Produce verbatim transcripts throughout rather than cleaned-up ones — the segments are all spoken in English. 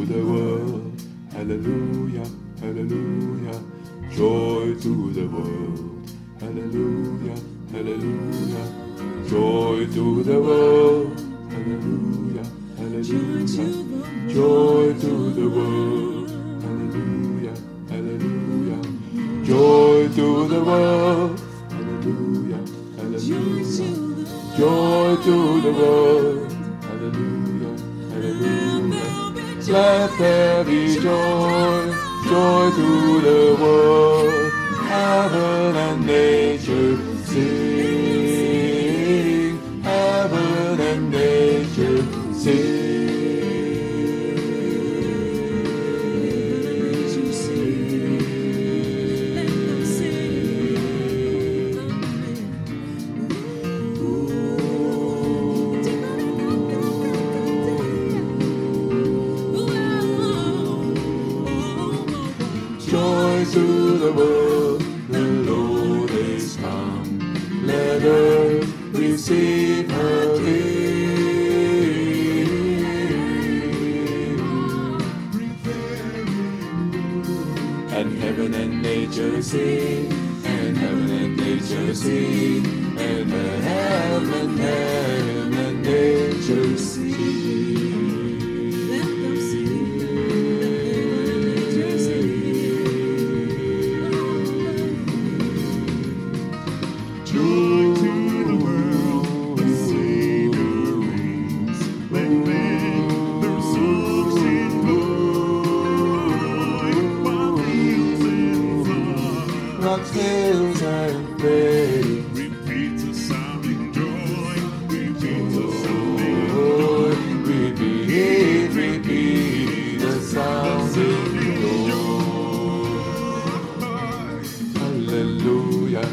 the world. Hallelujah, hallelujah. Joy to the world. Hallelujah, hallelujah. Joy to the world. Hallelujah, hallelujah. Joy to the world. Hallelujah, hallelujah. Joy to the world. Hallelujah, hallelujah. Joy to the world. Hallelujah, hallelujah. Let there be joy, joy to the world. Heaven and nature sing. Heaven and nature sing. Joy to the world, the Lord is come. Let earth receive her King. And heaven and nature sing, and heaven and nature sing, and heaven, heaven and nature sing. Joy to the world, the Savior reigns. Let men their souls sing glory, while hills and far, rocks, hills and faith. Repeat the sounding joy, repeat the sounding joy. Repeat, repeat the sounding joy. Hallelujah.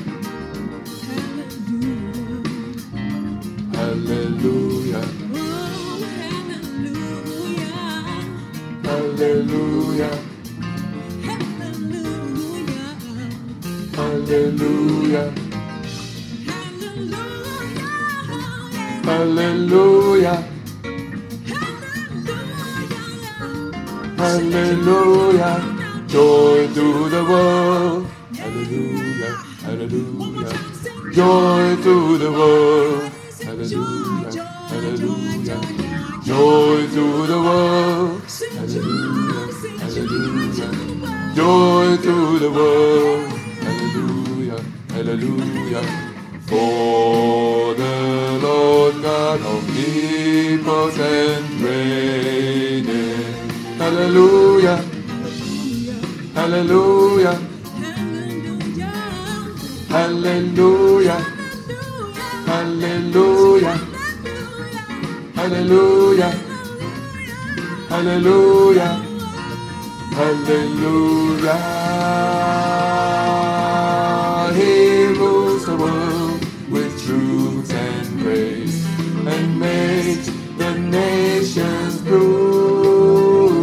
Hallelujah. Hallelujah. Hallelujah. Hallelujah. Hallelujah. Joy to the world. Hallelujah. Hallelujah. Joy to the world. Hallelujah, hallelujah. Joy to the world. Hallelujah, hallelujah. Joy to the world. Hallelujah, hallelujah. For the Lord God omnipotent reigneth. Hallelujah, hallelujah. Hallelujah. Hallelujah. Hallelujah. Hallelujah. Hallelujah. He rules the world with truth and grace and makes the nations prove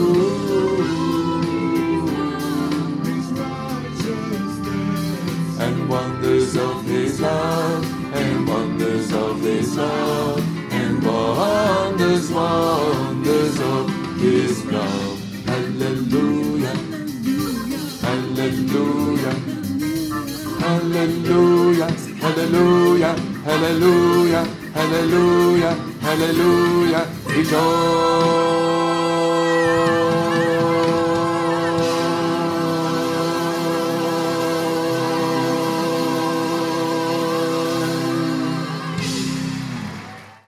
and wonders of his love. And wonders of his love, and wonders, wonders of his love. Hallelujah, hallelujah, hallelujah, hallelujah, hallelujah, hallelujah, hallelujah. Rejoice.